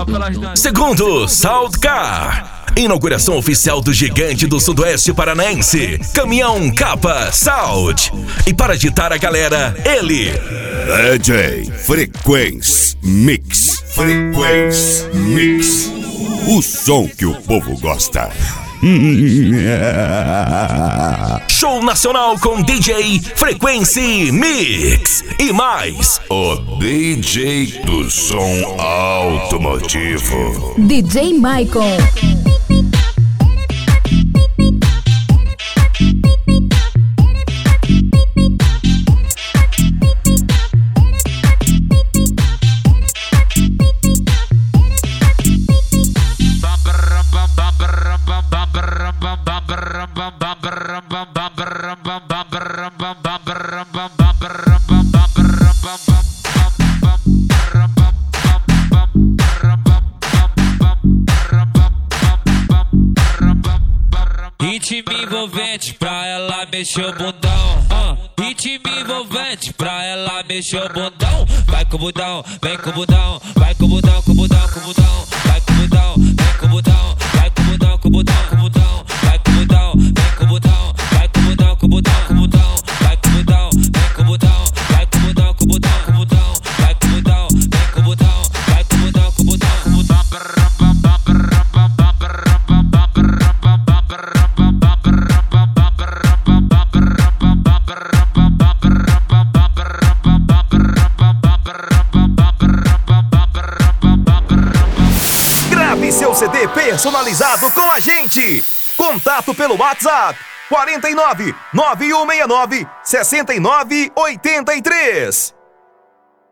Segundo, Soundcar. Inauguração oficial do gigante do sudoeste paranaense, Caminhão Capa Sound. E para agitar a galera, ele, DJ Frequência Mix. Frequência Mix. O som que o povo gosta. Show nacional com DJ Frequência Mix. E mais, o DJ do som automotivo, DJ Michael. Ritmo envolvente pra ela mexer o bundão. Ritmo envolvente pra ela mexer o bundão. Vai com o bundão, vem com o bundão. Vai com o bundão, com o bundão, com o bundão. Vai com o bundão, vem com o bundão. Vai com o bundão, com o bundão, com o bundão. Vai com o bundão, vem com o bundão. Vai com o bundão, com o bundão, com o bundão. Vai com o bundão, vem com o bundão. Vai com o bundão, com o bundão, com o bundão. Vai com o bundão, vem com o bundão. Vai com o bundão, com o bundão, com o bundão. Seu CD personalizado com a gente. Contato pelo WhatsApp 49 9169 6983.